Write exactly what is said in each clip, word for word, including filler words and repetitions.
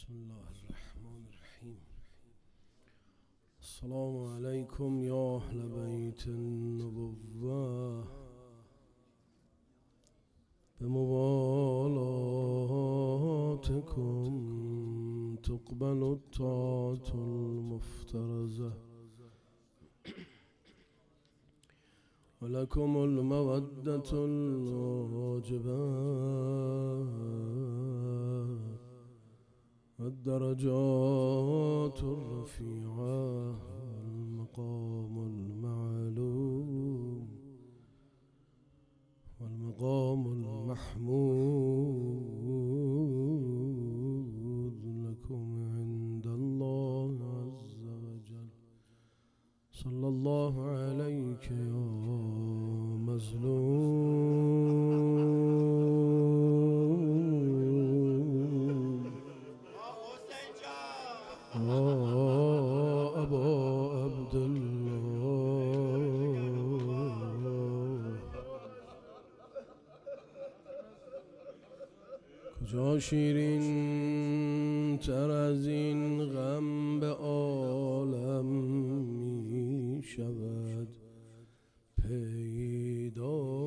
بسم الله الرحمن الرحیم. السلام علیکم یا اهل بیت النبوة، بموالاتكم تقبل الطاعة المفترضة ولكم المودة الواجبة والدرجات الرفيعة والمقام المعلوم والمقام المحمود لكم عند الله عز وجل. صلى الله عليك يا مظلوم. يا أبا عبد الله، کجا شیرین تر از این غم به عالم می شود پیدا؟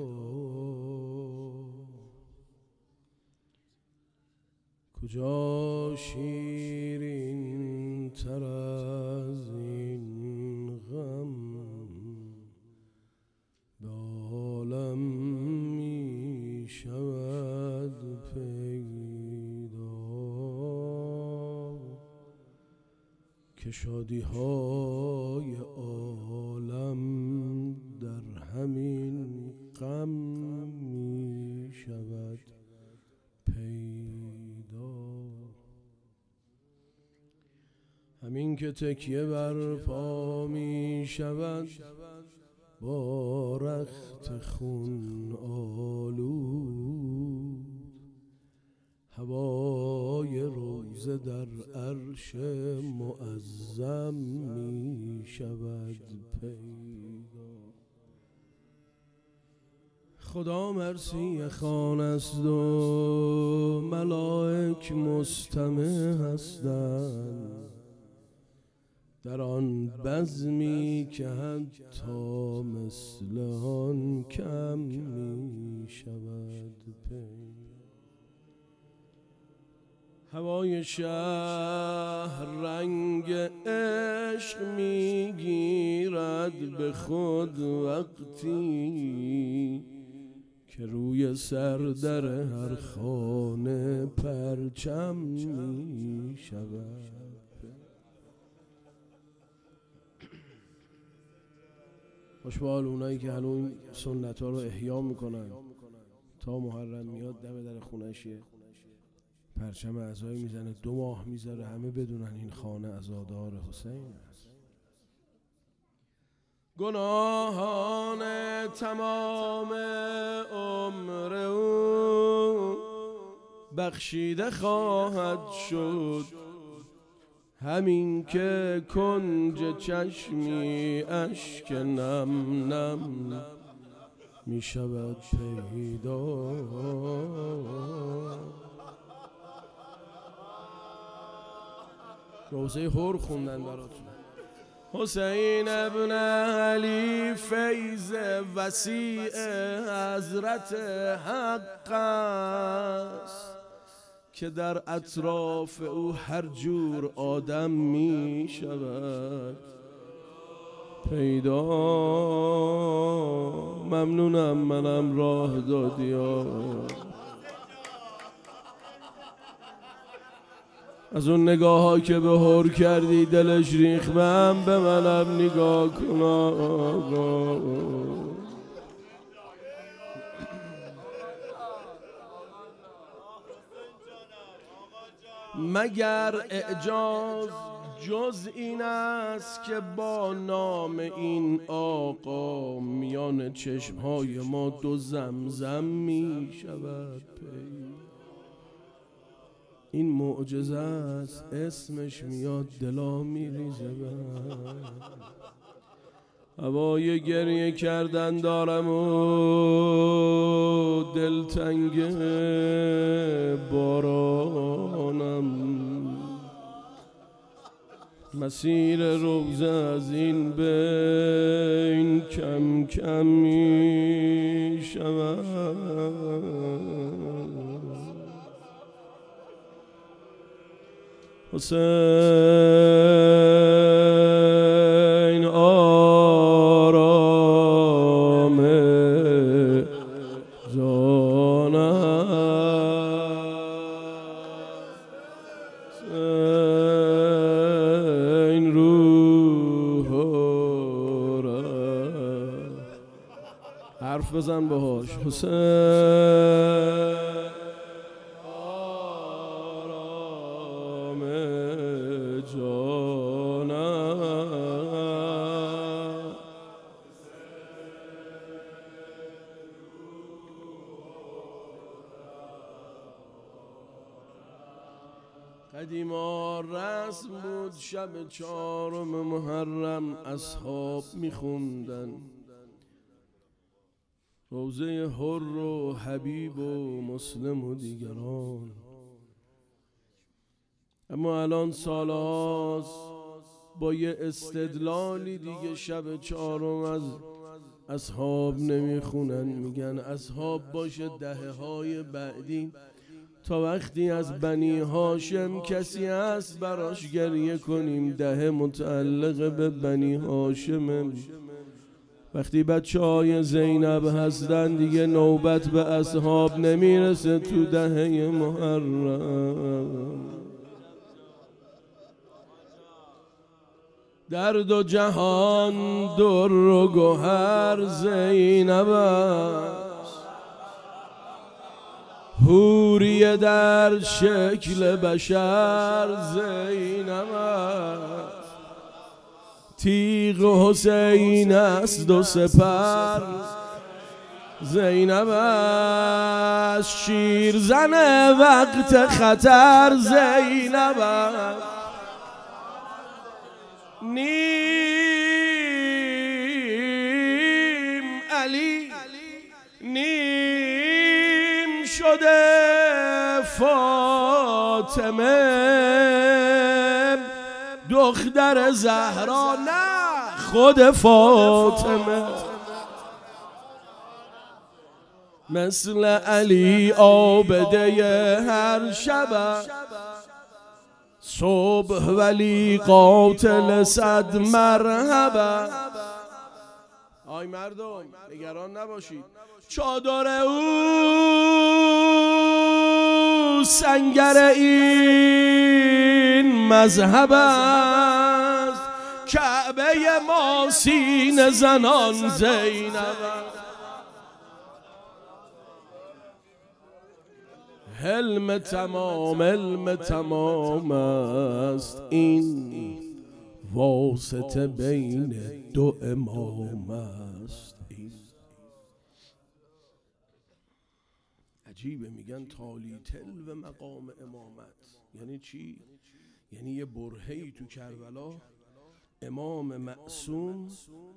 کجا شیرین تر از این غم به عالم می شود پیدا، که شادی های عالم در همین غم می شود پیدا. همین که تکیه بر پا می شود با رخت خون آلود، هوای روزه در عرش معظم می شود پیدا. خدا مرسی خوان است و ملائک مستمع هستند در آن بزمی که حتی مثل آن کم می شود پیدا. هوای شهر رنگ عشق می گیرد به خود وقتی که روی سر در هر خانه پرچم می شود. خوشبال اونایی که هنوز سنت ها رو احیا میکنن، تا محرم میاد دم در خونش یه پرچم عزایی میزنه، دو ماه میذاره همه بدونن این خانه عزادار حسین است. گناهان تمام عمر او بخشیده خواهد شد، همین که کنج چشمی اشک نم نم می شود پیدا. روزه هور خوندن براتون. حسین ابن علی فیض وسیع حضرت حق است که در اطراف او هر جور آدم می شود پیدا. ممنونم منم راه دادی ها. از اون نگاه ها که به هور کردی دلش ریخ، من به منم نگاه کن آقا. مگر اعجاز جز این است که با نام این آقا میان چشمهای ما دو زمزم می شود پیدا. این معجزه است، اسمش میاد دلا میریزه بر هوای گریه کردن دارم و دلتنگ بارانم. مسیر روزه از این بین کم کم می شود. حسین آرام جان است، حسین روح را حرف بزن باهاش. حسین قدیما رسم بود شب چهارم محرم اصحاب میخوندن روزه حر و حبیب و مسلم و دیگران. اما الان سالهاست با یه استدلالی دیگه شب چهارم از اصحاب نمیخونن، میگن اصحاب باشه دهه های بعدی تا وقتی از بنی هاشم کسی هست براش گریه کنیم، دهه متعلق به بنی هاشم. وقتی بچه های زینب هستن دیگه نوبت به اصحاب نمیرسه تو دهه محرم. در دو جهان در و گوهر زینب است، حوری در شکل بشر زینب است، تیغ حسین است دو سپر زینب است، شیرزن وقت خطر زینب است، نیم علی نیم شده فاطمه دختر زهرا، نه خود فاطمه. مثل علی عابده هر شب، صبح ولی قاتل صد مرحبا. آی مردم نگران نباشید، چادر او سنگر این مذهب است، کعبه ما سینه زنان زینب. حلم تمام علم تمام است این، واسطه بین دو امام است این. عجیبه میگن تالی تل و مقام امامت. یعنی چی؟ یعنی یه برهه‌ای تو کربلا امام معصوم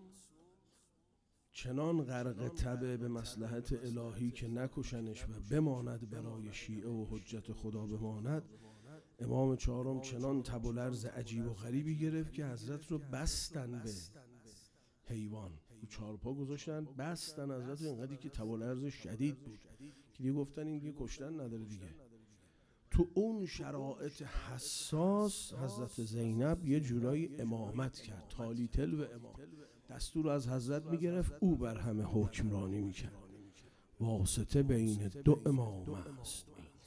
چنان غرق تبه به مصلحت الهی که نکشنش و بماند برای شیعه و حجت خدا بماند. امام چهارم چنان تب و لرز عجیب و غریبی گرفت که حضرت رو بستن به حیوان، رو چارپا گذاشتن بستن حضرت رو، اینقدری که تب و لرز شدید بود که دیگه گفتن این دیگه کشتن نداره دیگه. تو اون شرایط حساس حضرت زینب یه جورایی امامت کرد، تالی تل و امام، دستور از حضرت میگرفت، او بر همه حکمرانی میکرد. واسطه بین دو امام است.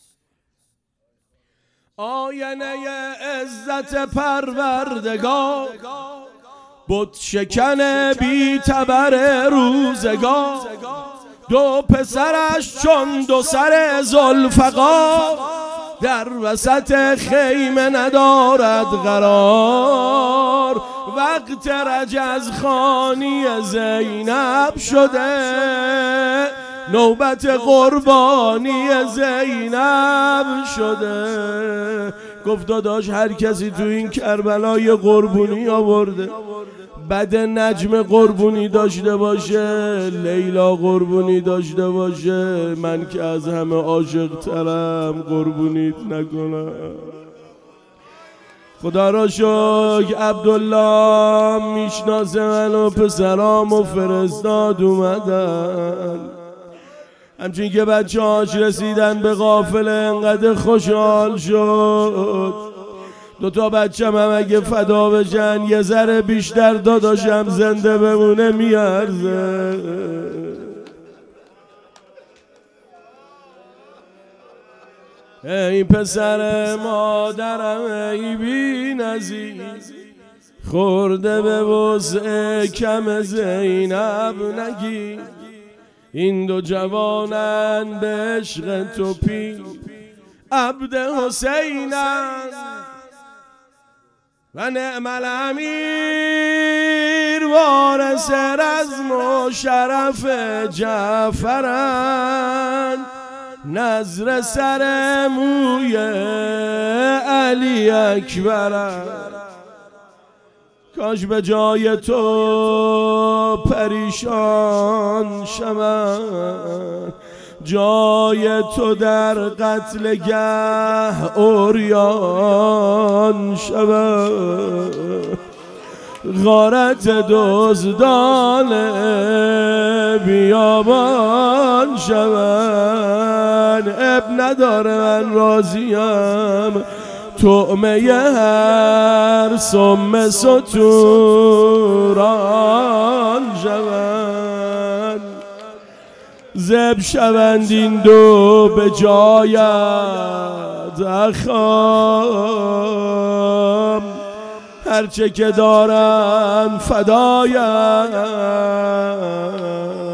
آینه عزت پروردگار، بت شکن بی تبر روزگار، دو پسرش چون دو سر ذوالفقار، در وسط خیمه ندارد قرار. وقت رجز خانی زینب شده، نوبت قربانی زینب شده. گفت داداش هر کسی تو این کربلا یه قربونی آورده، بد نجم قربونی داشته باشه، لیلا قربونی داشته باشه، من که از همه عاشق ترم قربونیت نکنم. خدا را شکر عبدالله میشناسه منو، پسرامو فرستاد اومدن. همچین که بچه هاش رسیدن به قافله انقدر خوشحال شد. دوتا بچم هم اگه فدا بشن یه ذره بیشتر داداشم زنده بمونه میارزه. ای پسر مادرم ای بی نظیر، خورده به وسع کم زینب نگیر. این دو جوانن به عشق تو پیر، عبد حسینن و نعم الامیر، وارث رزم و شرف جعفرن. نظر سر موی علی اکبرن. کاش به جای تو پریشان شوم، جای تو در قتل گه عریان شوم. غارت دزدان بیابان شوم. اب نداره من راضیم، طعمه هر سم ستوران شوند. زب شوند این دو به جایت اخام، هرچه که دارن فدایم.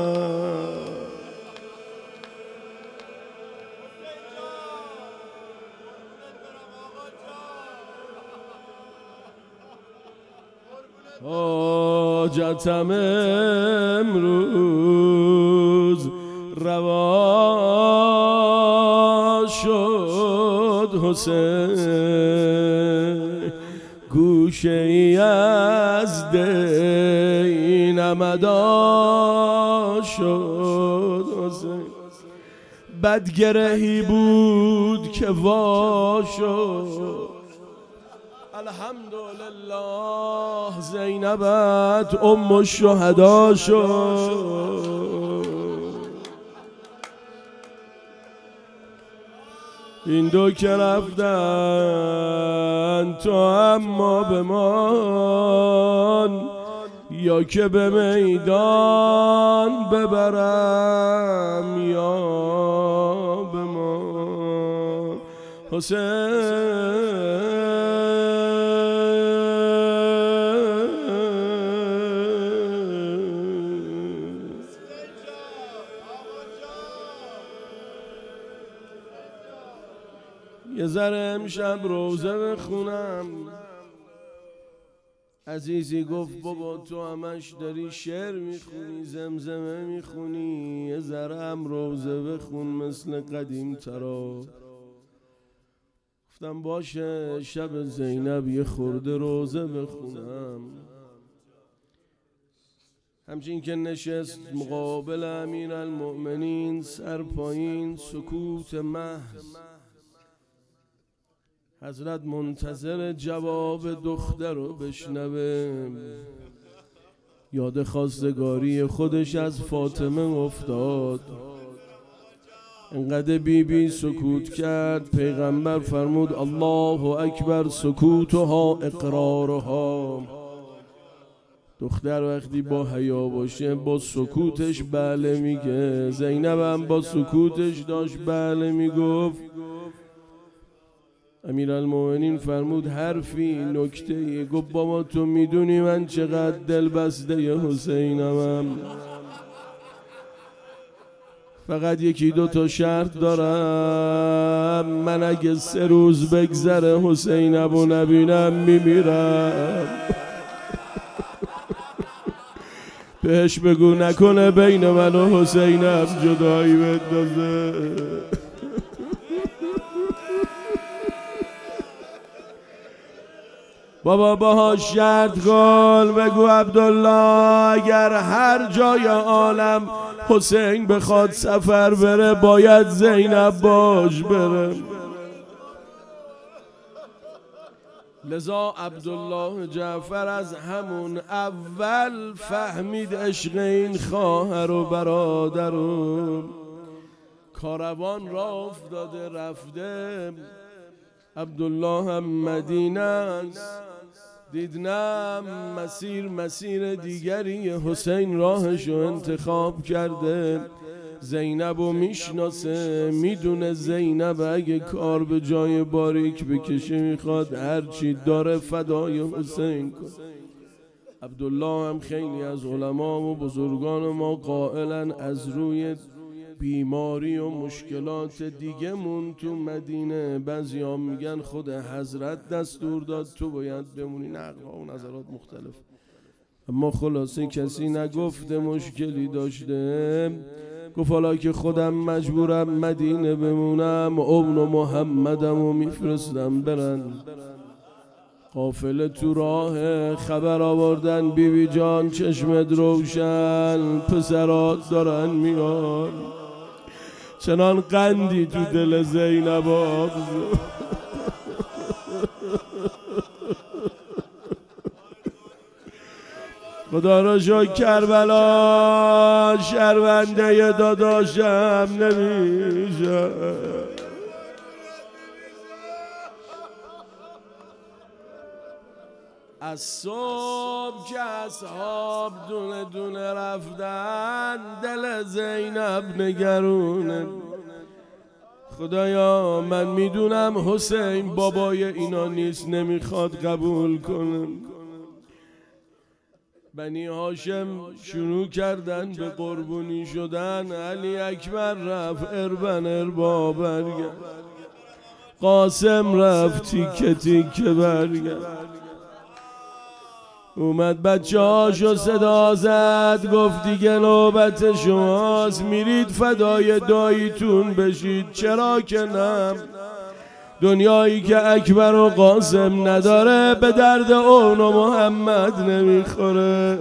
حاجتم امروز روا شد حسین، گوشه ای از دینم ادا شد حسین. بدگرهی بود که وا شد، الحمدلله زینبت ام الشهدا شد. این دو که رفتن تو اما بمان، یا که به میدان ببرم یا بمان. حسین یه ذره امشب روزه بخونم. عزیزی گفت بابا تو همش داری شعر میخونی، زمزمه میخونی، یه ذره هم روزه بخون مثل قدیم ترا. گفتم باشه شب زینب یه خورده روزه بخونم. همچین که نشست مقابل امیرالمؤمنین، سر پایین، سکوت محض. حضرت منتظر جواب دختر رو بشنوه. یاد خواستگاری خودش از فاطمه افتاد. انقدر بی بی سکوت کرد، پیغمبر فرمود الله اکبر سکوتها اقرارها. دختر وقتی با حیا باشه با سکوتش بله میگه. زینب هم با سکوتش داشت بله میگفت. امیرالمومنین فرمود حرفی نکته گفت بابا تو میدونی من چقدر دل بسته حسینمم، فقط یکی دو تا شرط دارم. من اگه سه روز بگذره حسینم و نبینم میمیرم. بهش بگو نکنه بین من و حسینم جدایی بندازه. بابا باهاش شرط کن، بگو عبدالله اگر هر جای عالم حسین بخواد سفر بره باید زینب باش بره. لذا عبدالله جعفر از همون اول فهمید عشق این خواهر و برادر. کاروان را افتاده رفته، عبدالله هم مدینه است، دید نه مسیر مسیر دیگری، حسین راهشو انتخاب کرده. زینب رو میشناسه، میدونه زینب اگه کار به جای باریک بکشه میخواد هرچی داره فدای حسین کن. عبدالله هم خیلی از علما و بزرگان ما قائلن از روی بیماری و مشکلات دیگه مون تو مدینه. بعضی ها میگن خود حضرت دستور داد تو باید بمونی، نقل‌ها و نظرات مختلف، اما خلاصه کسی نگفته مشکلی داشته. گفت حالا که خودم مجبورم مدینه بمونم، ابن و محمدم و میفرستم برن. قافله تو راه، خبر آوردن بیبی بی جان چشمت روشن، پسرات دارن میان. چنان قندی تو دل زینب آبزو. خدا را شکر کربلا شرمنده داداشم نمیشه. از صبح که اصحاب دونه دونه رفتن، دل زینب نگرونه. خدایا من میدونم حسین بابای اینا نیست، نمیخواد قبول کنم. بنی هاشم شروع کردن به قربونی شدن، علی اکبر رفت اربن اربا برگرد، قاسم رفت تیکه تیکه برگرد. اومد بچه هاشو صدا زد، گفت دیگه نوبت شماست، میرید فدای داییتون بشید. چرا که نم، دنیایی که اکبر و قاسم نداره به درد اون و محمد نمیخوره.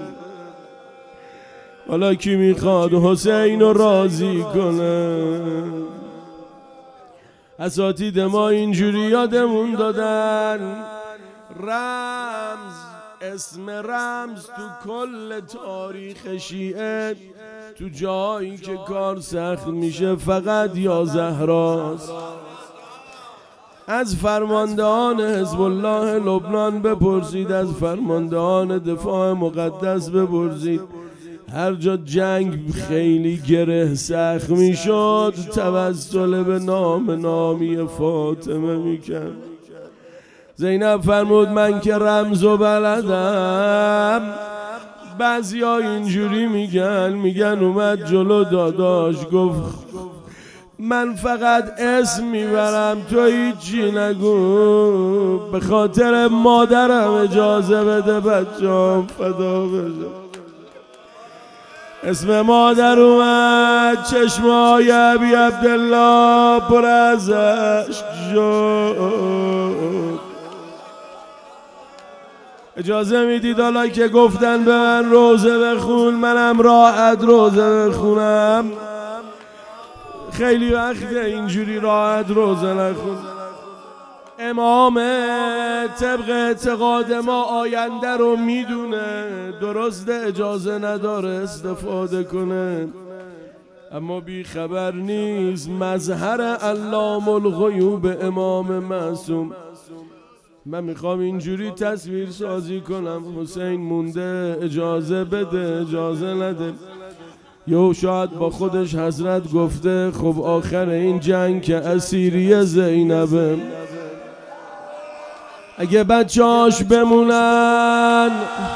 حالا کی میخواد حسین رو راضی کنه؟ اساتید ما اینجوری یادمون دادن، رمز اسم رمز تو کل تاریخ شیعه، تو جایی که کار سخت میشه فقط یا زهراست. از فرماندهان حزب الله لبنان بپرسید، از فرماندهان دفاع مقدس بپرسید، هر جا جنگ خیلی گره سخت میشد توسل به نام نامی فاطمه میکرد. زینب فرمود من که رمز و بلدم. بعضی ها اینجوری میگن، میگن اومد جلو داداش گفت من فقط اسم میبرم تو هیچی نگو، به خاطر مادرم اجازه بده بچه‌ام فدا بشه. اسم مادر اومد، چشمای ابی عبدالله پر از اشک شد. اجازه میدید حالا که گفتن به من روزه بخون، منم راحت روزه بخونم؟ خیلی وقته اینجوری راحت روزه نخون. امام طبق اعتقاد ما آینده رو میدونه، درست اجازه نداره استفاده کنه، اما بی خبر نیست مظهر علام الغیوب امام معصوم. من میخوام اینجوری تصویر سازی کنم، حسین مونده اجازه بده اجازه نده. یو شاید با خودش حضرت گفته خب آخر این جنگ که اسیری زینبه، اگه بچه‌اش بمونن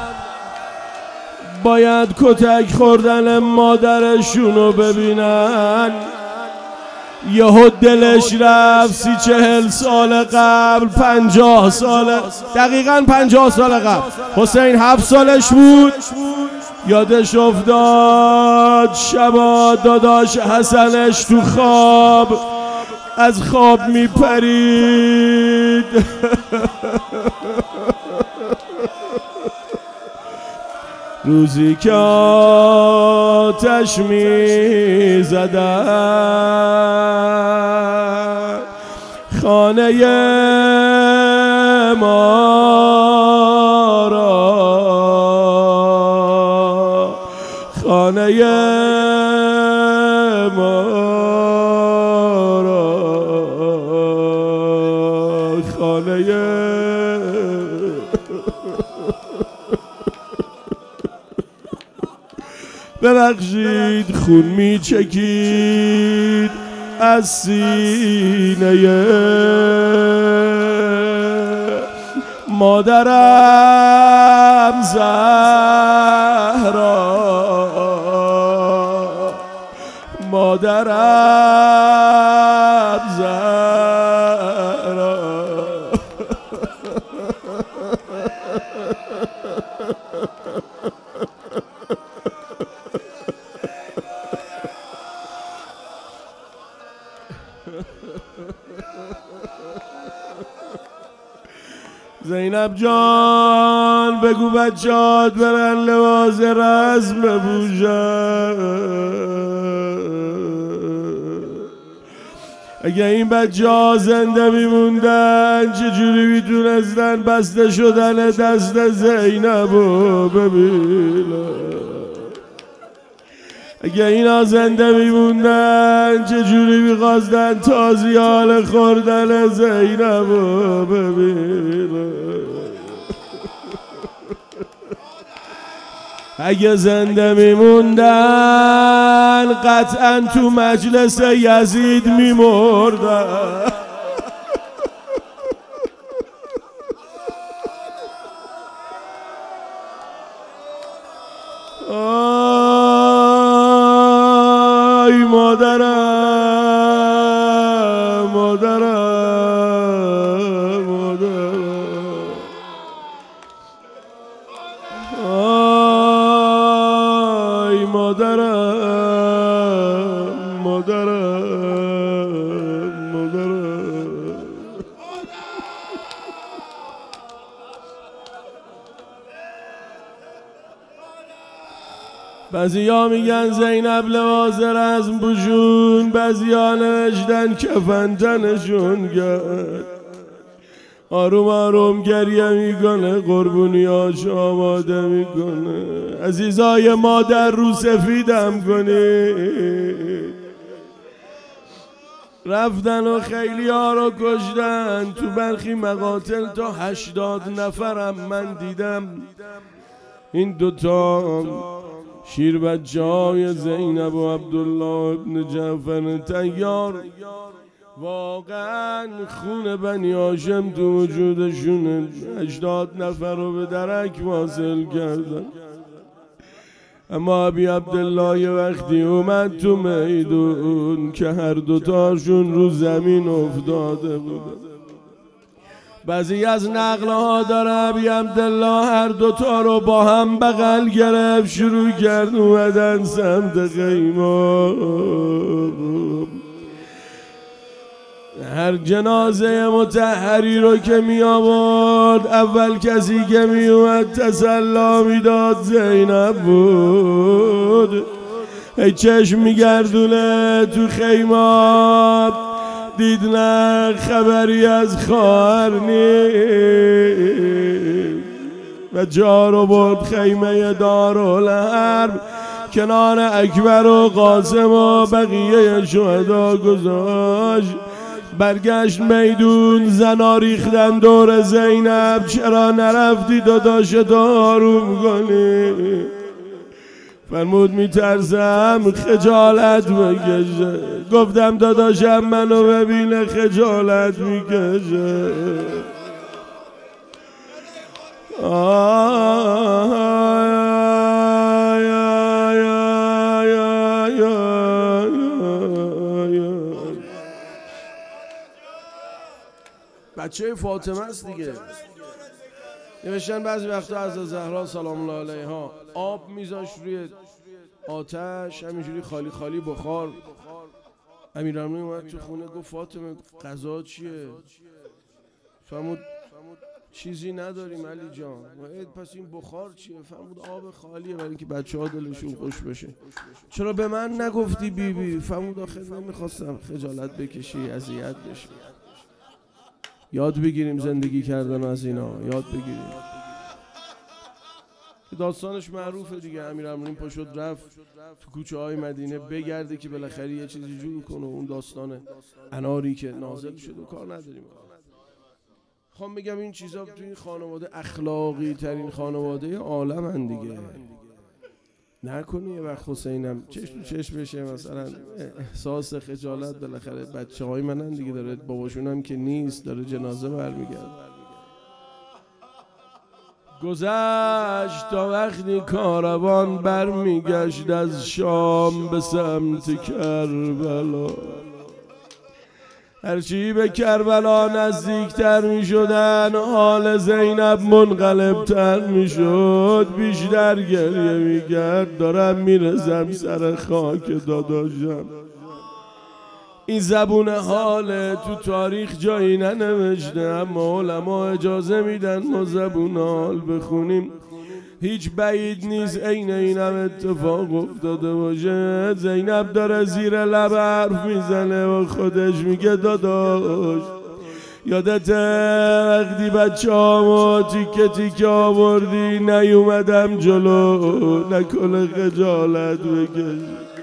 باید کتک خوردن مادرشونو ببینن. یهو دلش رفت سی چهل سال قبل، پنجاه سال، دقیقاً پنجاه سال قبل حسین هفت سالش بود. یادش افتاد شبا داداش حسنش تو خواب از خواب میپرید. روزی که آتش میزدن خانه ما را خانه ما را خانه ببخشید خون می چکید از سینه مادرم زهرا مادرم زهرا زینب جان بگو بچه‌هات برن لباس رسم بپوشن. اگه این بچه‌ها زنده میموندن چجوری میتونستن بسته شدن دست زینب رو ببینن؟ اگه اینا زنده میموندن چجوری میخواستن تازیال خوردن زینب رو ببینن؟ اگه زنده میموندن قطعا تو مجلس یزید میمردن. آی مادرم مادرم مادرم آی مادرم مادرم مادرم بعضیا میگن زینب لباس رسم پوشون، بعضیا نوشتن کفن تنشون کرد. آروم آروم گریه میکنه، قربونیاش آماده میکنه. عزیزای مادر رو سفیدم کنید. رفتن و خیلی ها رو کشتن. تو برخی مقاتل تا هشتاد نفرم من دیدم. این دوتا شیر بچه های زینب و عبدالله ابن جعفر طیار واقعا خون بنی هاشم تو وجودشونه. هشتاد نفر رو به درک واصل کردن. اما ابی عبدالله یه وقتی اومد تو میدون که هر دوتاشون رو زمین افتاده بودن. بعضی از نقل ها داره ابی عبدالله هر دوتا رو با هم بغل گرفت، شروع کرد اومدن سمت خیمه. هر جنازه مطهری رو که می آورد اول کسی که می اومد تسلا می داد زینب بود. ای چشم می گردونه تو خیمات، دید نه خبری از خواهر نیست و جا رو برد خیمه دارالحرب کنار اکبر و قاسم و بقیه شهدا گذاشت. برگشت میدون، زنا ریختن دور زینب. چرا نرفتی داداشت آروم کنی؟ فرمود میترسم خجالت میکشه. گفتم داداشم منو ببینه خجالت میکشه. بچه فاطمه است دیگه. نوشتن بعضی وقتا از زهرا سلام الله علیها آب میذاش روی آتش همینجوری خالی خالی بخار. امیرالمومنین اومد تو خونه گفت فاطمه غذا چیه؟ فرمود چیزی نداریم علی جان. پس این بخار چیه؟ فرمود آب خالیه برای اینکه بچه‌ها دلشون خوش بشه. چرا به من نگفتی بیبی؟ فرمود آخه نمیخواستم خجالت بکشی اذیت بشی. یاد بگیریم زندگی کردن از اینا، یاد بگیریم. داستانش معروفه دیگه، امیرالمومنین پا شد رفت تو کوچه های مدینه بگرده که بالاخره یه چیزی جور کنه. اون داستان اناری که نازل شد و کار نداریم. خواهم بگم این چیزا تو این خانواده اخلاقی ترین خانواده عالمن دیگه. نکنی یه وقت حسینم چشم تو چشم بشه مثلا احساس خجالت، بالاخره بچه های منن دیگه، داره باباشون هم که نیست، داره جنازه برمیگرد. گذشت تا وقتی کاروان برمیگشت از شام به سمت کربلا. هرچی به کربلا نزدیکتر می شدن حال زینب منقلبتر می شد. بیشتر گریه می کرد دارم می رزم سر خاک داداشم. این زبون حال تو تاریخ جایی ننوشته، اما علما اجازه میدن ما زبون حال بخونیم. هیچ بعید نیست عین اینم اتفاق افتاده باشه. زینب داره زیر لب حرف میزنه و خودش میگه داداش یادت وقتی بچه هامو تیکه تیکه آوردی نیومدم جلو نکنه خجالت بکش.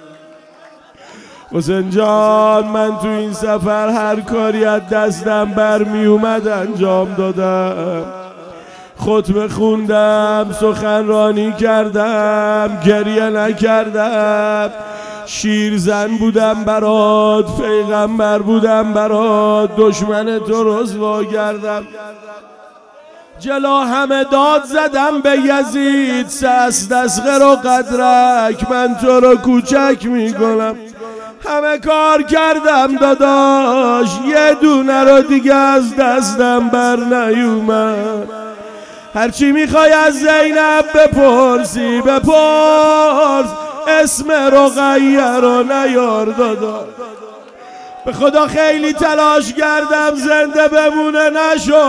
حسین جان من تو این سفر هر کاری از دستم برمی اومد انجام دادم. خطبه خوندم، سخنرانی کردم، گریه نکردم. شیرزن بودم برات، پیغمبر بودم برات، دشمن تو رسوا کردم. جلو همه داد زدم به یزید، سست دستغر و قدرک من تو رو کوچک میکنم. همه کار کردم داداش، یه دونه رو دیگه از دستم بر نیومد. هرچی میخوای از زینب بپرسی بپرس، اسم رقیه رو نیار داداش. به خدا خیلی تلاش کردم زنده بمونه نشد.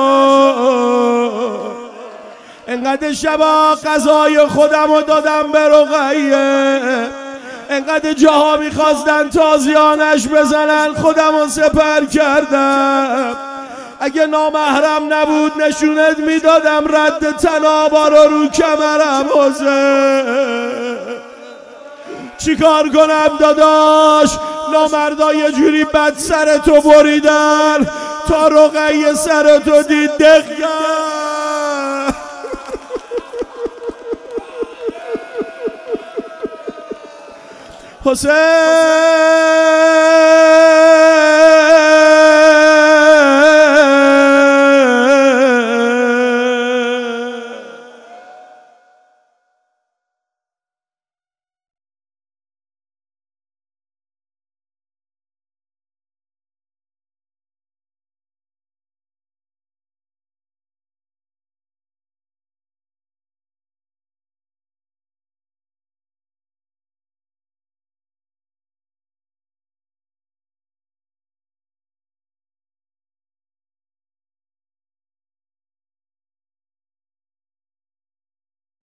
انقدر شبا غذای خودم رو دادم به رقیه، انقدر جاها میخواستن تازیانش بزنن خودم رو سپر کردم. اگه نامحرم نبود نشونت میدادم رد تنابا رو رو کمرم. حسین چی کار کنم داداش؟ نامردا یه جوری بد سر تو بریدن تا رقیه سر تو دید دقیقه. حسین